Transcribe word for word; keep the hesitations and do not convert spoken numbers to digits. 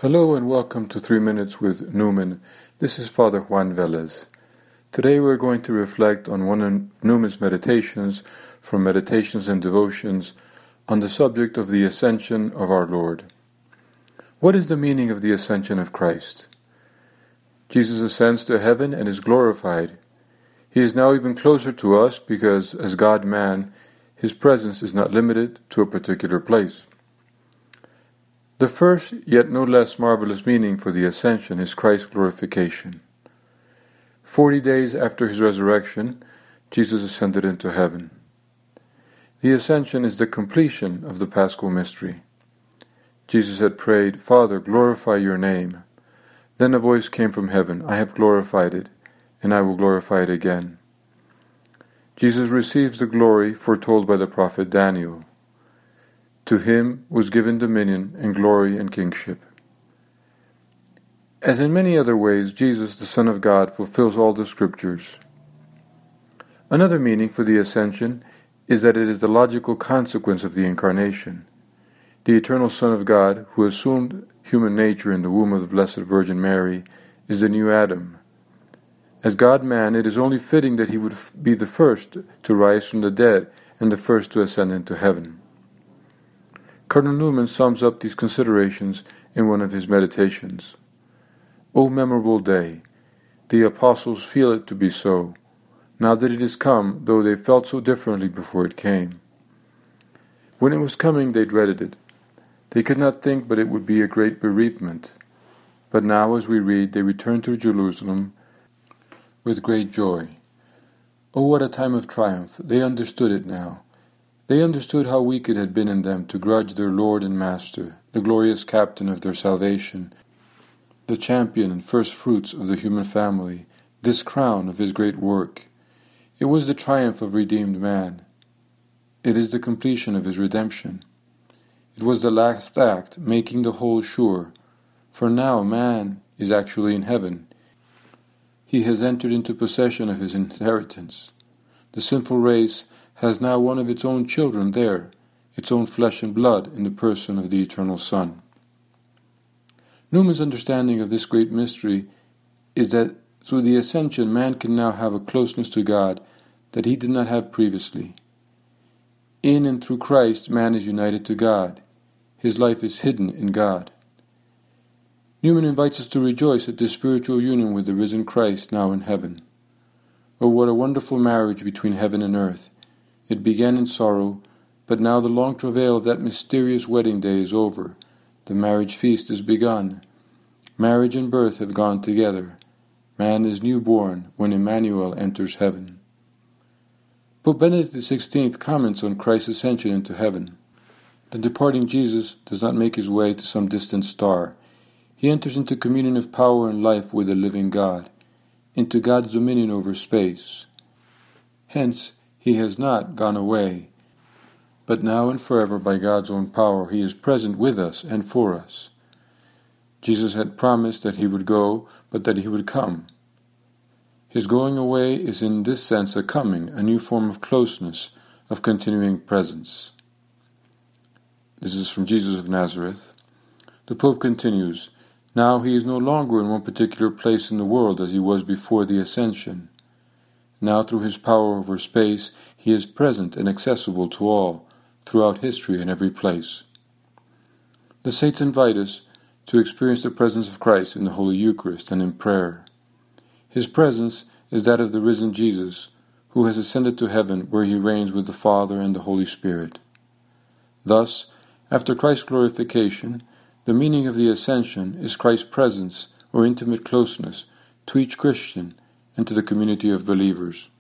Hello and welcome to Three Minutes with Newman. This is Father Juan Velez. Today we're going to reflect on one of Newman's meditations from Meditations and Devotions on the subject of the Ascension of our Lord. What is the meaning of the Ascension of Christ? Jesus ascends to heaven and is glorified. He is now even closer to us because, as God-man, his presence is not limited to a particular place. The first, yet no less marvelous meaning for the Ascension is Christ's glorification. Forty days after his resurrection, Jesus ascended into heaven. The Ascension is the completion of the Paschal mystery. Jesus had prayed, "Father, glorify your name." Then a voice came from heaven, "I have glorified it, and I will glorify it again." Jesus receives the glory foretold by the prophet Daniel. To him was given dominion and glory and kingship. As in many other ways, Jesus, the Son of God, fulfills all the Scriptures. Another meaning for the Ascension is that it is the logical consequence of the Incarnation. The eternal Son of God, who assumed human nature in the womb of the Blessed Virgin Mary, is the new Adam. As God-man, it is only fitting that he would be the first to rise from the dead and the first to ascend into heaven. Cardinal Newman sums up these considerations in one of his meditations. O memorable day! The apostles feel it to be so, now that it is come, though they felt so differently before it came. When it was coming, they dreaded it. They could not think but it would be a great bereavement. But now, as we read, they return to Jerusalem with great joy. Oh, what a time of triumph! They understood it now. They understood how weak it had been in them to grudge their Lord and Master, the glorious captain of their salvation, the champion and first fruits of the human family, this crown of his great work. It was the triumph of redeemed man. It is the completion of his redemption. It was the last act, making the whole sure. For now man is actually in heaven. He has entered into possession of his inheritance. The sinful race has now one of its own children there, its own flesh and blood in the person of the Eternal Son. Newman's understanding of this great mystery is that through the Ascension man can now have a closeness to God that he did not have previously. In and through Christ man is united to God. His life is hidden in God. Newman invites us to rejoice at this spiritual union with the risen Christ now in heaven. Oh, what a wonderful marriage between heaven and earth! It began in sorrow, but now the long travail of that mysterious wedding day is over. The marriage feast is begun. Marriage and birth have gone together. Man is newborn when Emmanuel enters heaven. Pope Benedict the sixteenth comments on Christ's ascension into heaven. The departing Jesus does not make his way to some distant star. He enters into communion of power and life with the living God, into God's dominion over space. Hence, he has not gone away, but now and forever by God's own power he is present with us and for us. Jesus had promised that he would go, but that he would come. His going away is in this sense a coming, a new form of closeness, of continuing presence. This is from Jesus of Nazareth. The Pope continues, now he is no longer in one particular place in the world as he was before the Ascension. Now through his power over space, he is present and accessible to all, throughout history and every place. The saints invite us to experience the presence of Christ in the Holy Eucharist and in prayer. His presence is that of the risen Jesus, who has ascended to heaven where he reigns with the Father and the Holy Spirit. Thus, after Christ's glorification, the meaning of the Ascension is Christ's presence or intimate closeness to each Christian and to the community of believers.